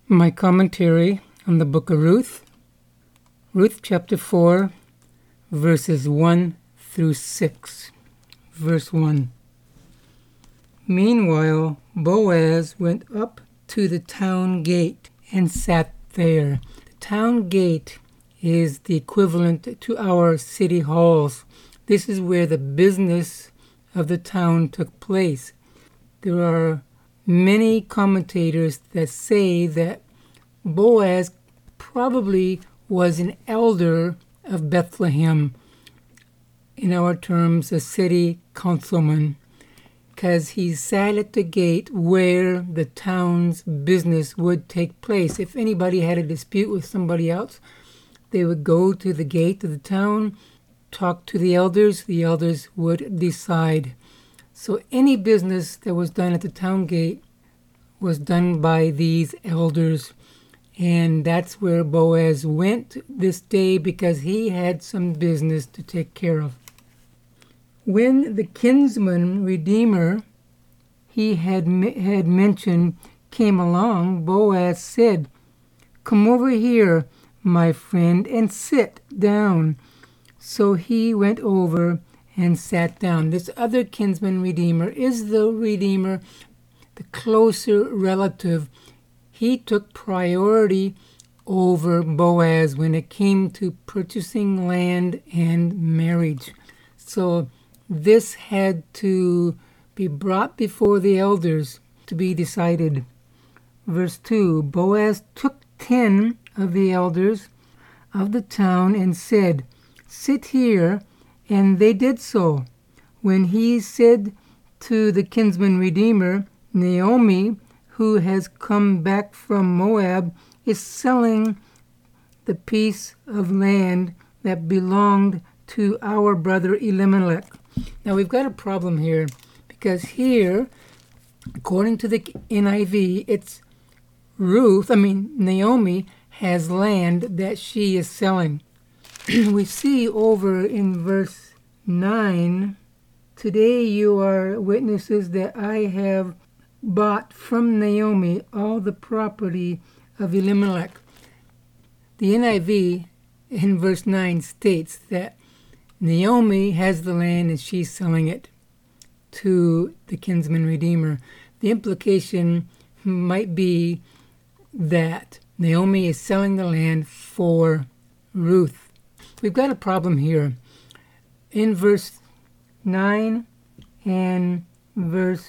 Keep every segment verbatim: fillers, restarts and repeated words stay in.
My commentary on the book of Ruth, Ruth chapter four, verses one through six. Verse one. Meanwhile, Boaz went up to the town gate and sat there. The town gate is the equivalent to our city halls. This is where the business of the town took place. There are many commentators that say that Boaz probably was an elder of Bethlehem, in our terms, a city councilman, because he sat at the gate where the town's business would take place. If anybody had a dispute with somebody else, they would go to the gate of the town, talk to the elders, the elders would decide. So any business that was done at the town gate was done by these elders. And that's where Boaz went this day because he had some business to take care of. When the kinsman redeemer he had, had mentioned came along, Boaz said, "Come over here, my friend, and sit down." So he went over and sat down. This other kinsman redeemer is the redeemer, the closer relative. He took priority over Boaz when it came to purchasing land and marriage. So this had to be brought before the elders to be decided. Verse two, Boaz took ten of the elders of the town and said, "Sit here," and they did so. When he said to the kinsman redeemer, "Naomi, who has come back from Moab, is selling the piece of land that belonged to our brother Elimelech." Now we've got a problem here because here, according to the N I V, it's Ruth, I mean Naomi, has land that she is selling. We see over in verse nine, "Today you are witnesses that I have bought from Naomi all the property of Elimelech." The N I V in verse nine states that Naomi has the land and she's selling it to the kinsman redeemer. The implication might be that Naomi is selling the land for Ruth. We've got a problem here. In verse nine and verse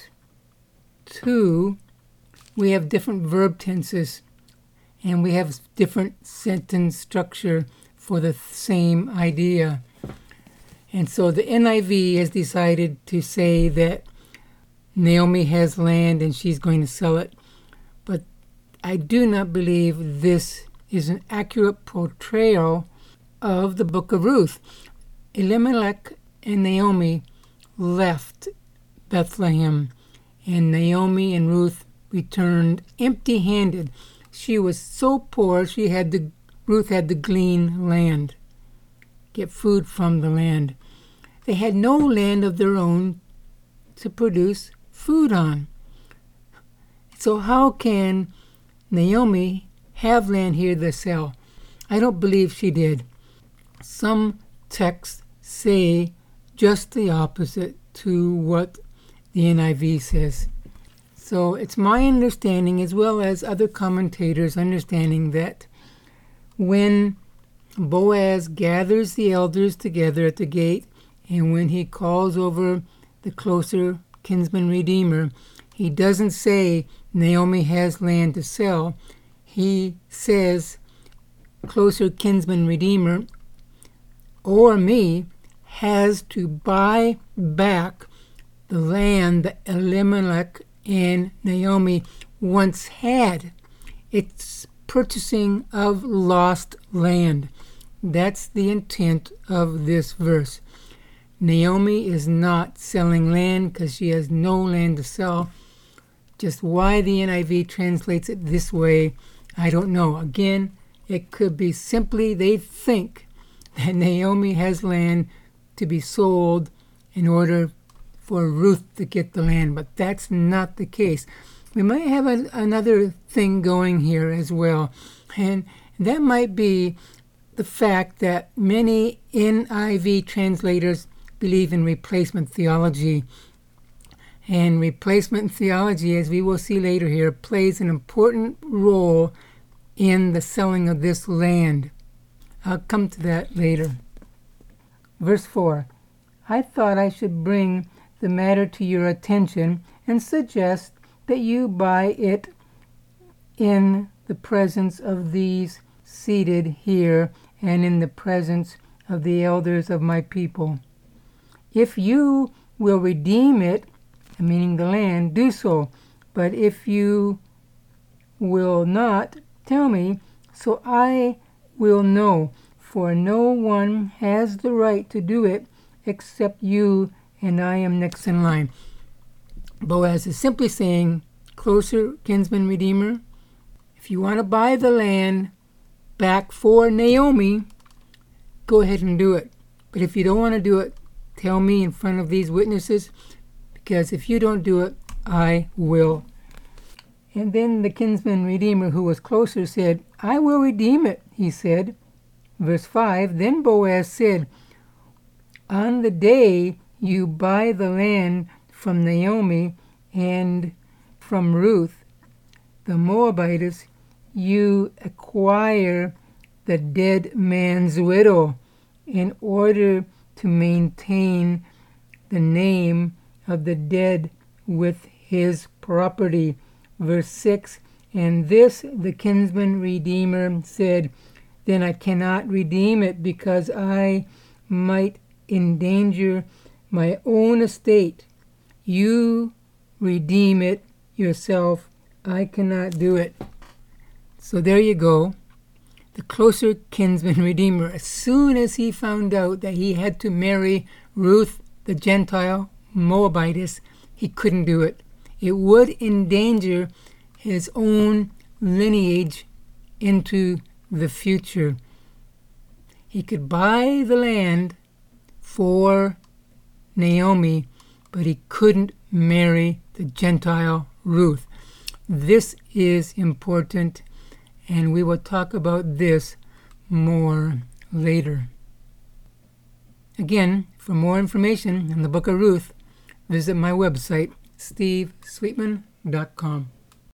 two, we have different verb tenses and we have different sentence structure for the same idea. And so the N I V has decided to say that Naomi has land and she's going to sell it. But I do not believe this is an accurate portrayal of the book of Ruth. Elimelech and Naomi left Bethlehem, and Naomi and Ruth returned empty-handed. She was so poor, she had to, Ruth had to glean land, get food from the land. They had no land of their own to produce food on. So how can Naomi have land here to sell? I don't believe she did. Some texts say just the opposite to what the N I V says. So it's my understanding, as well as other commentators' understanding, that when Boaz gathers the elders together at the gate, and when he calls over the closer kinsman redeemer, he doesn't say Naomi has land to sell. He says closer kinsman redeemer, or me, has to buy back the land that Elimelech and Naomi once had. It's purchasing of lost land. That's the intent of this verse. Naomi is not selling land because she has no land to sell. Just why the N I V translates it this way, I don't know. Again, it could be simply they think that Naomi has land to be sold in order for Ruth to get the land, but that's not the case. we might have a, another thing going here as well. And that might be the fact that many N I V translators believe in replacement theology. And replacement theology, as we will see later here, plays an important role in the selling of this land. I'll come to that later. Verse four, I thought I should bring the matter to your attention and suggest that you buy it in the presence of these seated here and in the presence of the elders of my people. If you will redeem it, meaning the land, do so. But if you will not, tell me, so I will know. For no one has the right to do it except you, and I am next in line. Boaz is simply saying, closer kinsman redeemer, if you want to buy the land back for Naomi, go ahead and do it. But if you don't want to do it, tell me in front of these witnesses, because if you don't do it, I will. And then the kinsman redeemer who was closer said, I will redeem it, he said. Verse five, then Boaz said, on the day you buy the land from Naomi and from Ruth, the Moabitess, you acquire the dead man's widow in order to maintain the name of the dead with his property. Verse six, and this the kinsman redeemer said, then I cannot redeem it because I might endanger my own estate. You redeem it yourself. I cannot do it. So there you go. The closer kinsman redeemer, as soon as he found out that he had to marry Ruth the Gentile Moabitess, he couldn't do it. It would endanger his own lineage into the future. He could buy the land for Naomi, but he couldn't marry the Gentile Ruth. This is important, and we will talk about this more later. Again, for more information on the book of Ruth, visit my website, steve sweetman dot com.